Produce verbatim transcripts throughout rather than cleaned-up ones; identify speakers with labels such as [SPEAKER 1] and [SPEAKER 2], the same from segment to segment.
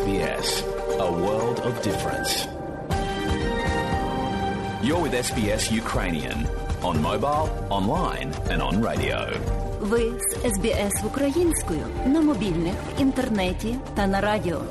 [SPEAKER 1] B S, a world of difference. You're with ес бі ес Ukrainian on mobile, online and on radio.
[SPEAKER 2] Ви з ес бі ес українською на мобільних, в інтернеті та на радіо.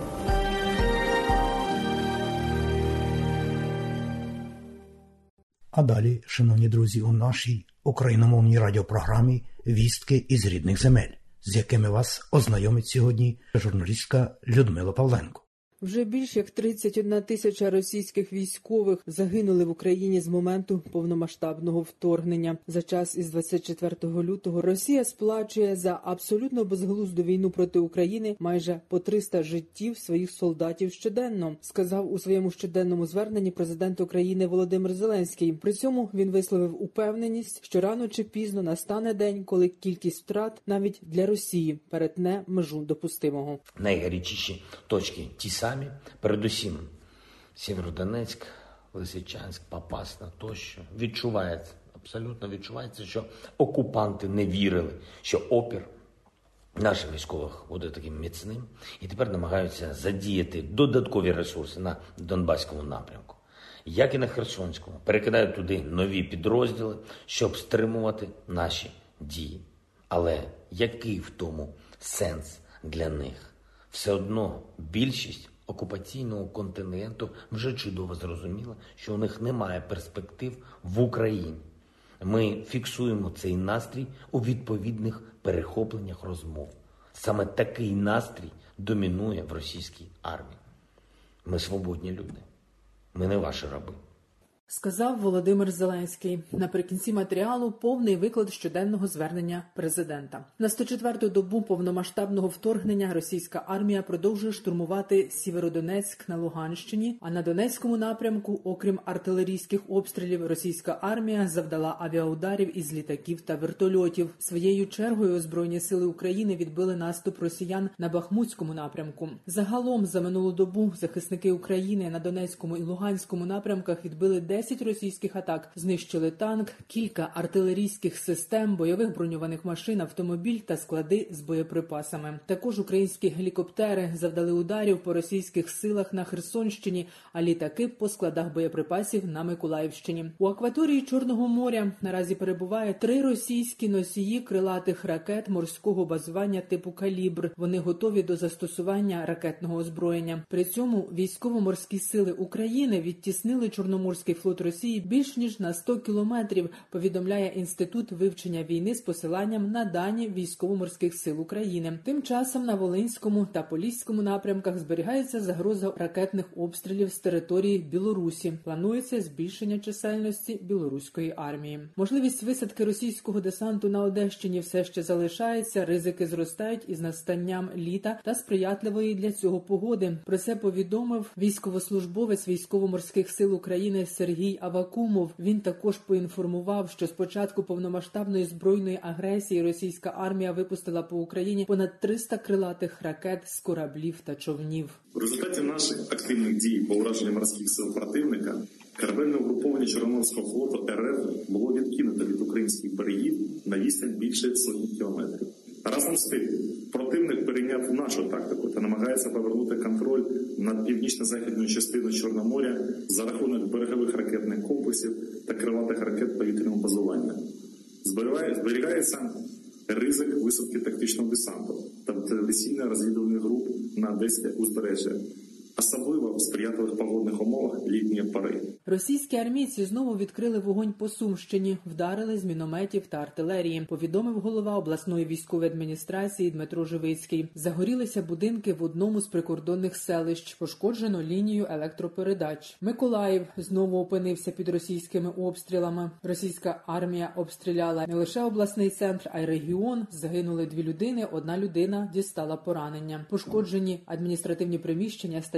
[SPEAKER 3] А далі, шановні друзі, у нашій україномовній радіопрограмі «Вістки із рідних земель», з якими вас ознайомить сьогодні журналістка Людмила Павленко.
[SPEAKER 4] Вже більш як тридцять одна тисяча російських військових загинули в Україні з моменту повномасштабного вторгнення. За час із двадцять четвертого лютого Росія сплачує за абсолютно безглузду війну проти України майже по триста життів своїх солдатів щоденно, сказав у своєму щоденному зверненні президент України Володимир Зеленський. При цьому він висловив упевненість, що рано чи пізно настане день, коли кількість втрат навіть для Росії перетне межу допустимого.
[SPEAKER 5] Найгарячіші точки ті самі. Передусім, Сєвєродонецьк, Лисичанськ, Попасна тощо. Відчувається, абсолютно відчувається, що окупанти не вірили, що опір наших військових буде таким міцним. І тепер намагаються задіяти додаткові ресурси на Донбаському напрямку, як і на Херсонському. Перекидають туди нові підрозділи, щоб стримувати наші дії. Але який в тому сенс для них? Все одно більшість окупаційного континенту вже чудово зрозуміла, що у них немає перспектив в Україні. Ми фіксуємо цей настрій у відповідних перехопленнях розмов. Саме такий настрій домінує в російській армії. Ми свободні люди. Ми не ваші раби.
[SPEAKER 4] Сказав Володимир Зеленський. Наприкінці матеріалу повний виклад щоденного звернення президента. На сто четверту добу повномасштабного вторгнення російська армія продовжує штурмувати Сєвєродонецьк на Луганщині, а на Донецькому напрямку, окрім артилерійських обстрілів, російська армія завдала авіаударів із літаків та вертольотів. Своєю чергою Збройні сили України відбили наступ росіян на Бахмутському напрямку. Загалом за минулу добу захисники України на Донецькому і Луганському напрямках відбили десять російських атак, знищили танк, кілька артилерійських систем, бойових броньованих машин, автомобіль та склади з боєприпасами. Також українські гелікоптери завдали ударів по російських силах на Херсонщині, а літаки по складах боєприпасів на Миколаївщині. У акваторії Чорного моря наразі перебуває три російські носії крилатих ракет морського базування типу «Калібр». Вони готові до застосування ракетного озброєння. При цьому військово-морські сили України відтіснили Чорноморський флот Росії більш ніж на сто кілометрів, повідомляє Інститут вивчення війни з посиланням на дані Військово-морських сил України. Тим часом на Волинському та Поліському напрямках зберігається загроза ракетних обстрілів з території Білорусі. Планується збільшення чисельності білоруської армії. Можливість висадки російського десанту на Одещині все ще залишається, ризики зростають із настанням літа та сприятливої для цього погоди. Про це повідомив військовослужбовець Військово-морських сил України Сергій Авакумов. Він також поінформував, що з початку повномасштабної збройної агресії російська армія випустила по Україні понад триста крилатих ракет з кораблів та човнів.
[SPEAKER 6] В результаті наших активних дій по ураженню морських сил противника корабельне угруповання Чорноморського флоту РФ було відкинуто від українських берегів на відстань більше сотні кілометрів. Разом з тим, противник перейняв нашу тактику та намагається повернути контроль над північно-західною частиною Чорного моря за рахунок берегових ракетних комплексів та крилатих ракет повітряного базування. Зберігається ризик висадки тактичного десанту та традиційно-розвідувальних груп на Одеське узбережжя, особливо в сприятливих погодних умовах літньої пори.
[SPEAKER 4] Російські армійці знову відкрили вогонь по Сумщині, вдарили з мінометів та артилерії, повідомив голова обласної військової адміністрації Дмитро Живицький. Загорілися будинки в одному з прикордонних селищ, пошкоджено лінію електропередач. Миколаїв знову опинився під російськими обстрілами. Російська армія обстріляла не лише обласний центр, а й регіон. Загинули дві людини, одна людина дістала поранення. Пошкоджені адміністративні приміщення, стадіони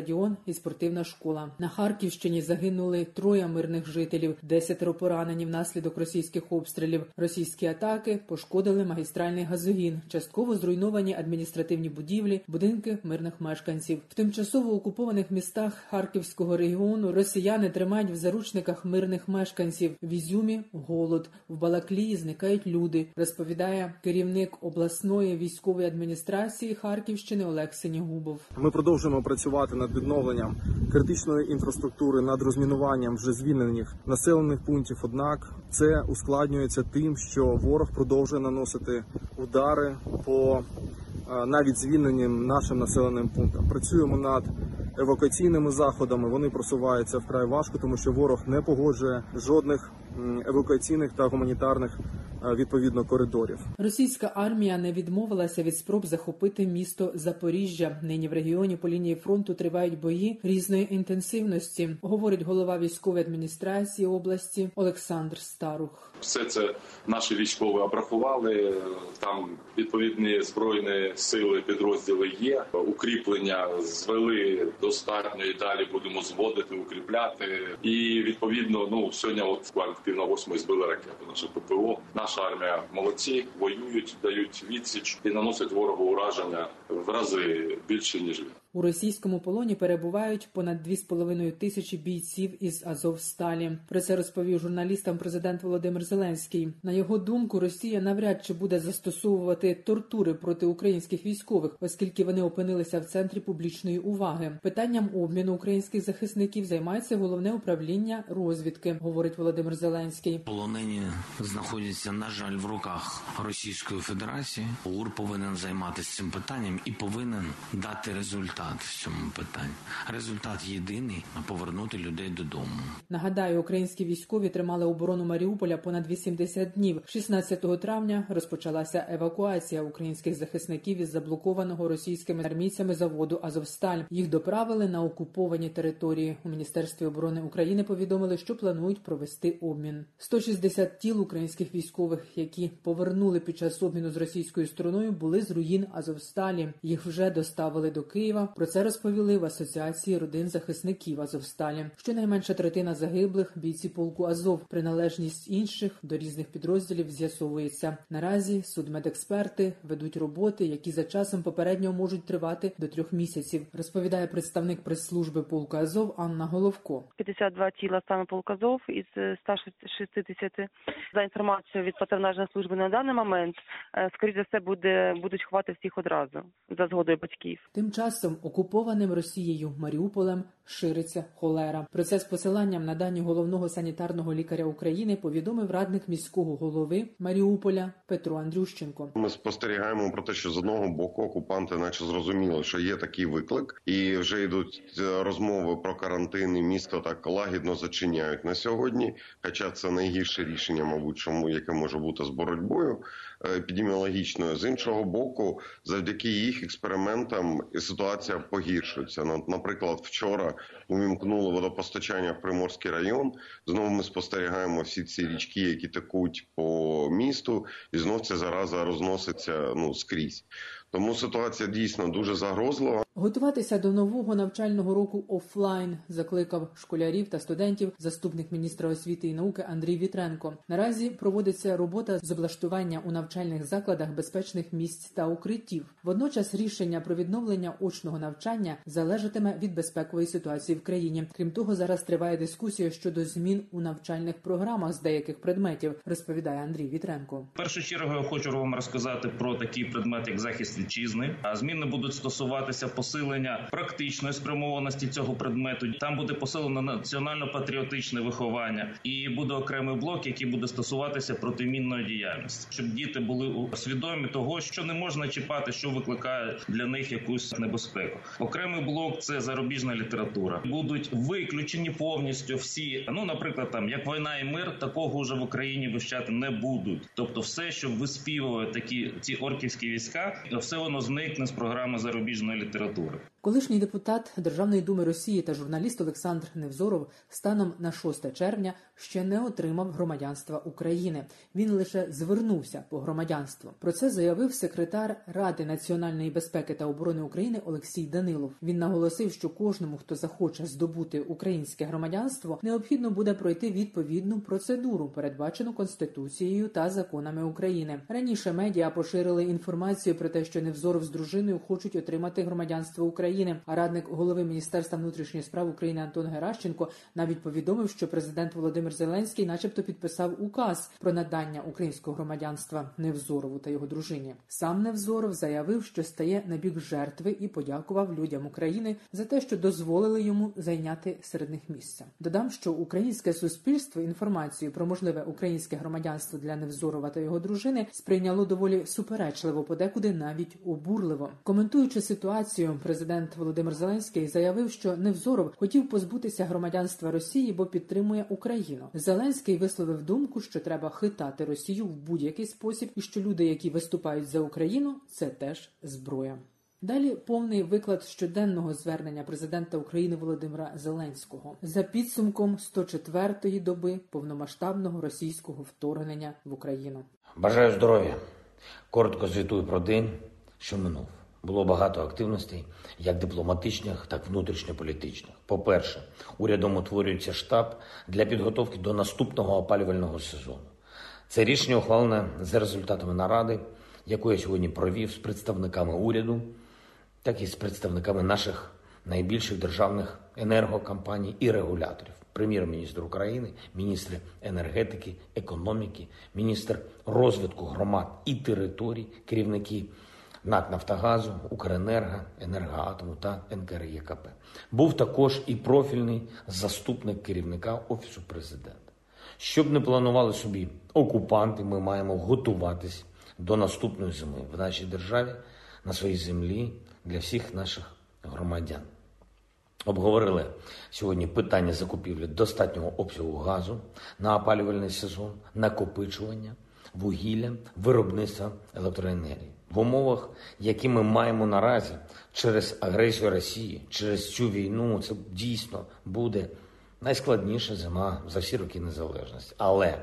[SPEAKER 4] стадіон і спортивна школа. На Харківщині загинули троє мирних жителів, десятеро поранені внаслідок російських обстрілів. Російські атаки пошкодили магістральний газогін, частково зруйновані адміністративні будівлі, будинки мирних мешканців. В тимчасово окупованих містах Харківського регіону росіяни тримають в заручниках мирних мешканців. В Ізюмі – голод, в Балаклії зникають люди, розповідає керівник обласної військової адміністрації Харківщини Олег Синігубов.
[SPEAKER 7] Ми продовжуємо працювати над відновленням критичної інфраструктури, над розмінуванням вже звільнених населених пунктів. Однак це ускладнюється тим, що ворог продовжує наносити удари по навіть звільненим нашим населеним пунктам. Працюємо над евакуаційними заходами, вони просуваються вкрай важко, тому що ворог не погоджує жодних евакуаційних та гуманітарних відповідно коридорів.
[SPEAKER 4] Російська армія не відмовилася від спроб захопити місто Запоріжжя. Нині в регіоні по лінії фронту тривають бої різної інтенсивності, говорить голова військової адміністрації області Олександр Старух.
[SPEAKER 8] Все це наші військові обрахували, там відповідні збройні сили, підрозділи є, укріплення звели достатньо і далі будемо зводити, укріпляти. І відповідно, ну сьогодні от буквально пів на восьмої збили ракету наше ППО. Наша армія молодці, воюють, дають відсіч і наносять ворогу ураження в рази більше, ніж він.
[SPEAKER 4] У російському полоні перебувають понад дві з половиною тисячі бійців із Азовсталі. Про це розповів журналістам президент Володимир Зеленський. На його думку, Росія навряд чи буде застосовувати тортури проти українських військових, оскільки вони опинилися в центрі публічної уваги. Питанням обміну українських захисників займається головне управління розвідки, говорить Володимир Зеленський.
[SPEAKER 9] Полонені знаходяться, на жаль, в руках Російської Федерації. УР повинен займатися цим питанням і повинен дати результат в цьому питанні. Результат єдиний – повернути людей додому.
[SPEAKER 4] Нагадаю, українські військові тримали оборону Маріуполя понад вісімдесят днів. шістнадцятого травня розпочалася евакуація українських захисників із заблокованого російськими армійцями заводу «Азовсталь». Їх доправили на окуповані території. У Міністерстві оборони України повідомили, що планують провести обмін. сто шістдесят тіл українських військових, які повернули під час обміну з російською стороною, були з руїн «Азовсталі». Їх вже доставили до Києва. Про це розповіли в Асоціації родин захисників «Азовсталі». Щонайменше третина загиблих – бійці полку «Азов». Приналежність інших до різних підрозділів з'ясовується. Наразі судмедексперти ведуть роботи, які за часом попередньо можуть тривати до трьох місяців, розповідає представник прес-служби полку «Азов» Анна Головко.
[SPEAKER 10] п'ятдесят два тіла саме полку «Азов» із ста шістдесяти. За інформацією від патронажної служби на даний момент, скоріше за все, буде, будуть ховати всіх одразу за згодою батьків.
[SPEAKER 4] Тим часом окупованим Росією Маріуполем шириться холера. Про це з посиланням на дані головного санітарного лікаря України повідомив радник міського голови Маріуполя Петро Андрющенко.
[SPEAKER 11] Ми спостерігаємо про те, що з одного боку окупанти наче зрозуміли, що є такий виклик, і вже йдуть розмови про карантин, і місто так лагідно зачиняють на сьогодні, хоча це найгірше рішення, мабуть, чому, яке може бути з боротьбою епідеміологічною. З іншого боку, завдяки їх експериментам ситуація погіршується. Наприклад, вчора увімкнули водопостачання в Приморський район. Знову ми спостерігаємо всі ці річки, які текуть по місту, і знов ця зараза розноситься ну, скрізь. Тому ситуація дійсно дуже загрозлива.
[SPEAKER 4] Готуватися до нового навчального року офлайн закликав школярів та студентів заступник міністра освіти і науки Андрій Вітренко. Наразі проводиться робота з облаштування у навчальних закладах безпечних місць та укриттів. Водночас рішення про відновлення очного навчання залежатиме від безпекової ситуації в країні. Крім того, зараз триває дискусія щодо змін у навчальних програмах з деяких предметів, розповідає Андрій Вітренко.
[SPEAKER 12] В першу чергу я хочу вам розказати про такий предмет, як захист вітчизни. А зміни будуть стосуватися посилення практичної спрямованості цього предмету. Там буде посилено національно-патріотичне виховання. І буде окремий блок, який буде стосуватися протимінної діяльності. Щоб діти були свідомі того, що не можна чіпати, що викликає для них якусь небезпеку. Окремий блок – це зарубіжна література. Будуть виключені повністю всі, ну, наприклад, там, як «Війна і мир», такого вже в Україні вивчати не будуть. Тобто все, що виспівують такі ці орківські війська, все воно зникне з програми зарубіжної літератури.
[SPEAKER 4] Колишній депутат Державної думи Росії та журналіст Олександр Невзоров станом на шосте червня ще не отримав громадянства України. Він лише звернувся по громадянство. Про це заявив секретар Ради національної безпеки та оборони України Олексій Данилов. Він наголосив, що кожному, хто захоче здобути українське громадянство, необхідно буде пройти відповідну процедуру, передбачену Конституцією та законами України. Раніше медіа поширили інформацію про те, що Невзоров з дружиною хочуть отримати громадянство України. А радник голови Міністерства внутрішніх справ України Антон Геращенко навіть повідомив, що президент Володимир Зеленський начебто підписав указ про надання українського громадянства Невзорову та його дружині. Сам Невзоров заявив, що стає на бік жертви і подякував людям України за те, що дозволили йому зайняти серед них місце. Додам, що українське суспільство інформацію про можливе українське громадянство для Невзорова та його дружини сприйняло доволі суперечливо, подекуди навіть обурливо. Коментуючи ситуацію, президент Володимир Зеленський заявив, що Невзоров хотів позбутися громадянства Росії, бо підтримує Україну. Зеленський висловив думку, що треба хитати Росію в будь-який спосіб і що люди, які виступають за Україну, це теж зброя. Далі повний виклад щоденного звернення президента України Володимира Зеленського за підсумком сто четвертої доби повномасштабного російського вторгнення в Україну.
[SPEAKER 5] Бажаю здоров'я. Коротко звітую про день, що минув. Було багато активностей, як дипломатичних, так і внутрішньополітичних. По-перше, урядом утворюється штаб для підготовки до наступного опалювального сезону. Це рішення ухвалене за результатами наради, яку я сьогодні провів з представниками уряду, так і з представниками наших найбільших державних енергокомпаній і регуляторів. Прем'єр-міністр України, міністри енергетики, економіки, міністр розвитку громад і територій, керівники НАК «Нафтогазу», «Укренерго», «Енергоатому» та ен ка ер є ка пе. Був також і профільний заступник керівника Офісу президента. Щоб не планували собі окупанти, ми маємо готуватись до наступної зими в нашій державі, на своїй землі, для всіх наших громадян. Обговорили сьогодні питання закупівлі достатнього обсягу газу на опалювальний сезон, накопичування, вугілля, виробництва електроенергії. В умовах, які ми маємо наразі через агресію Росії, через цю війну, це дійсно буде найскладніша зима за всі роки незалежності. Але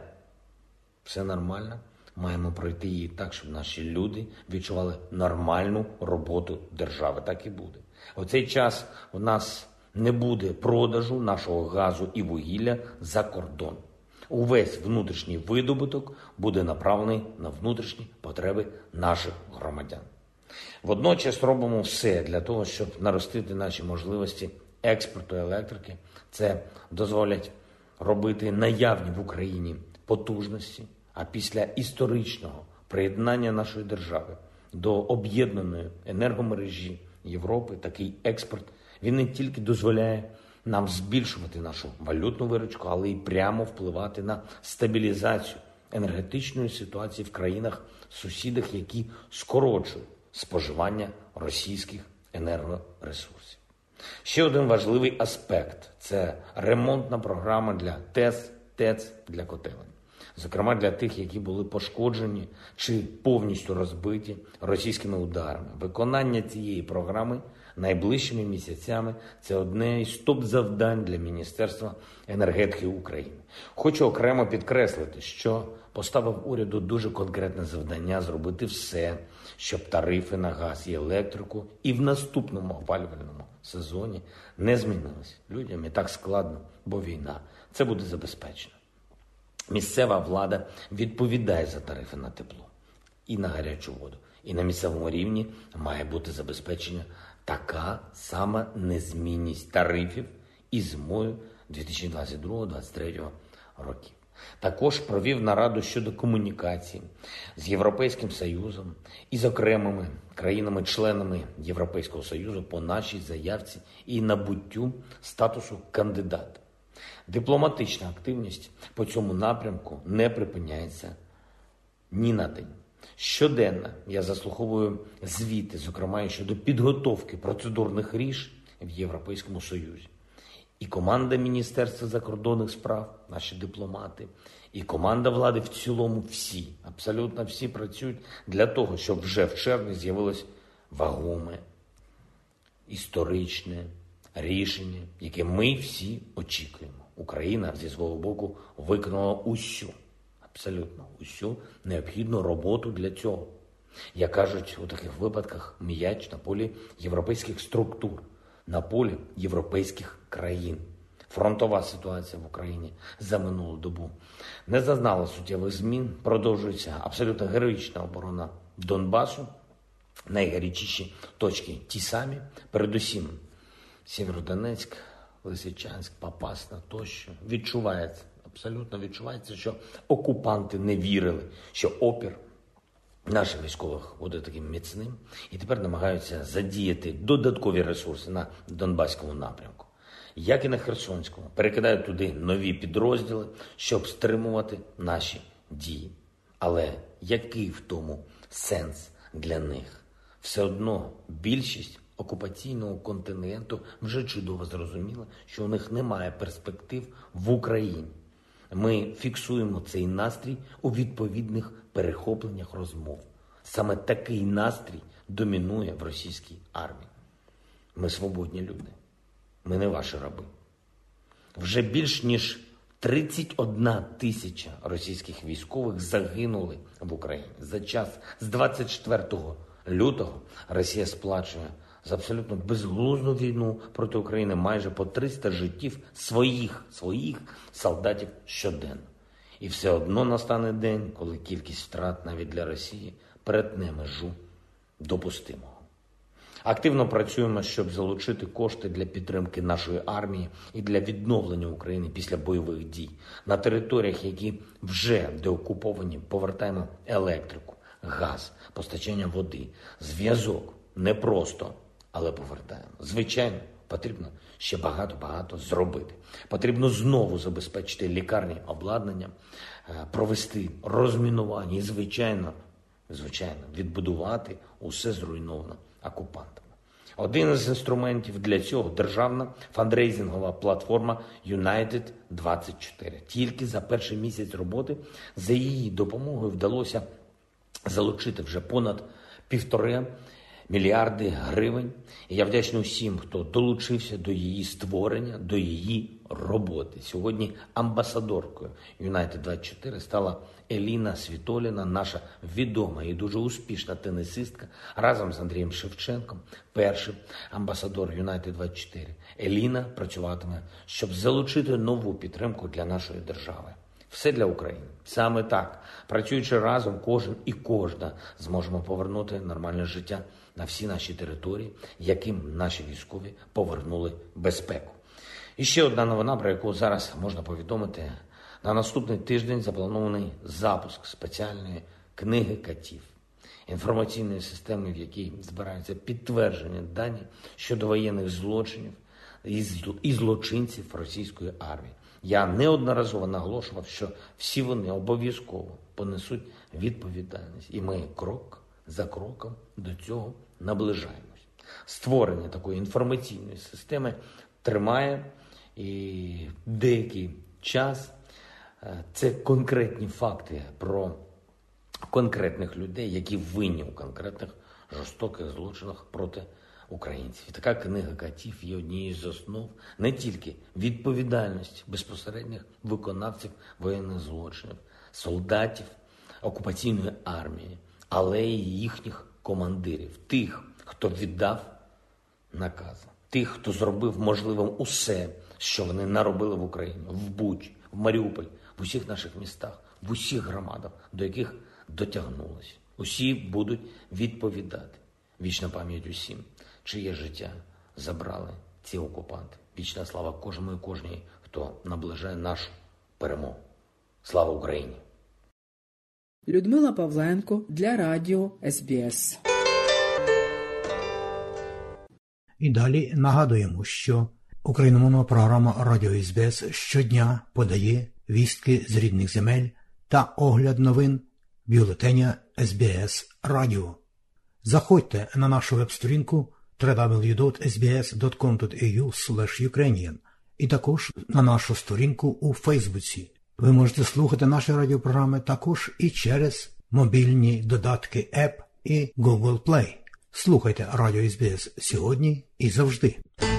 [SPEAKER 5] все нормально, маємо пройти її так, щоб наші люди відчували нормальну роботу держави. Так і буде. У цей час у нас не буде продажу нашого газу і вугілля за кордон. Увесь внутрішній видобуток буде направлений на внутрішні потреби наших громадян. Водночас робимо все для того, щоб наростити наші можливості експорту електрики. Це дозволять робити наявні в Україні потужності, а після історичного приєднання нашої держави до об'єднаної енергомережі Європи такий експорт, він не тільки дозволяє нам збільшувати нашу валютну виручку, але й прямо впливати на стабілізацію енергетичної ситуації в країнах-сусідах, які скорочують споживання російських енергоресурсів. Ще один важливий аспект – це ремонтна програма для ТЕЦ, ТЕЦ для котелень. Зокрема, для тих, які були пошкоджені чи повністю розбиті російськими ударами. Виконання цієї програми найближчими місяцями – це одне із топ-завдань для Міністерства енергетики України. Хочу окремо підкреслити, що поставив уряду дуже конкретне завдання зробити все, щоб тарифи на газ і електрику і в наступному опалювальному сезоні не змінилися. Людям і так складно, бо війна. Це буде забезпечено. Місцева влада відповідає за тарифи на тепло і на гарячу воду. І на місцевому рівні має бути забезпечена така сама незмінність тарифів і зимою дві тисячі двадцять другого - двадцять третього років. Також провів нараду щодо комунікації з Європейським Союзом і з окремими країнами-членами Європейського Союзу по нашій заявці і набуттю статусу кандидата. Дипломатична активність по цьому напрямку не припиняється ні на день. Щоденно я заслуховую звіти, зокрема і щодо підготовки процедурних рішень в Європейському Союзі. І команда Міністерства закордонних справ, наші дипломати, і команда влади в цілому всі, абсолютно всі працюють для того, щоб вже в червні з'явилось вагоме історичне рішення, яке ми всі очікуємо. Україна зі свого боку виконала усю, абсолютно усю необхідну роботу для цього. Як кажуть, у таких випадках м'яч на полі європейських структур, на полі європейських країн. Фронтова ситуація в Україні за минулу добу не зазнала суттєвих змін, продовжується абсолютно героїчна оборона Донбасу. Найгарячіші точки ті самі, передусім Сєвєродонецьк, Лисичанськ, Попасна тощо. Відчувається, абсолютно відчувається, що окупанти не вірили, що опір наших військових буде таким міцним, і тепер намагаються задіяти додаткові ресурси на Донбаському напрямку, як і на Херсонському. Перекидають туди нові підрозділи, щоб стримувати наші дії. Але який в тому сенс для них? Все одно більшість окупаційного континенту вже чудово зрозуміла, що у них немає перспектив в Україні. Ми фіксуємо цей настрій у відповідних перехопленнях розмов. Саме такий настрій домінує в російській армії. Ми свободні люди. Ми не ваші раби. Вже більш ніж тридцять одна тисяча російських військових загинули в Україні. За час з двадцять четвертого лютого Росія сплачує за абсолютно безглузну війну проти України майже по триста життів своїх, своїх солдатів щоденно. І все одно настане день, коли кількість втрат навіть для Росії перетне межу допустимого. Активно працюємо, щоб залучити кошти для підтримки нашої армії і для відновлення України після бойових дій. На територіях, які вже деокуповані, повертаємо електрику, газ, постачання води, зв'язок. Не просто, але повертаємо. Звичайно, потрібно ще багато-багато зробити. Потрібно знову забезпечити лікарні обладнанням, провести розмінування і, звичайно, звичайно, відбудувати усе зруйноване окупантами. Один із інструментів для цього – державна фандрейзингова платформа Юнайтед двадцять чотири. Тільки за перший місяць роботи за її допомогою вдалося залучити вже понад півтори мільярди гривень. І я вдячний усім, хто долучився до її створення, до її роботи. Сьогодні амбасадоркою Юнайтед двадцять чотири стала Еліна Світоліна, наша відома і дуже успішна тенісистка, разом з Андрієм Шевченком, перший амбасадор Юнайтед двадцять чотири. Еліна працюватиме, щоб залучити нову підтримку для нашої держави. Все для України. Саме так, працюючи разом, кожен і кожна зможемо повернути нормальне життя на всі наші території, яким наші військові повернули безпеку. І ще одна новина, про яку зараз можна повідомити. На наступний тиждень запланований запуск спеціальної книги катів, інформаційної системи, в якій збираються підтвердження дані щодо воєнних злочинів і злочинців російської армії. Я неодноразово наголошував, що всі вони обов'язково понесуть відповідальність. І ми крок за кроком до цього наближаємось. Створення такої інформаційної системи тримає і деякий час. Це конкретні факти про конкретних людей, які винні у конкретних жорстоких злочинах проти українців. І така книга катів є однією з основ не тільки відповідальності безпосередніх виконавців воєнних злочинів, солдатів окупаційної армії, але й їхніх командирів, тих, хто віддав накази, тих, хто зробив можливим усе, що вони наробили в Україні, в Бучі, в Маріуполі, в усіх наших містах, в усіх громадах, до яких дотягнулося. Усі будуть відповідати. Вічна пам'ять усім, чиє життя забрали ці окупанти. Вічна слава кожному і кожній, хто наближає нашу перемогу. Слава Україні!
[SPEAKER 4] Людмила Павленко для радіо ес бі ес.
[SPEAKER 3] І далі нагадуємо, що україномовна програма Радіо ес бі ес щодня подає вістки з рідних земель та огляд новин бюлетеня ес бі ес Радіо. Заходьте на нашу веб-сторінку дабл ю дабл ю дабл ю крапка ес бі ес крапка ком крапка ей ю слеш юкрейніан і також на нашу сторінку у Фейсбуці. Ви можете слухати наші радіопрограми також і через мобільні додатки App і Google Play. Слухайте Радіо ес бі ес сьогодні і завжди.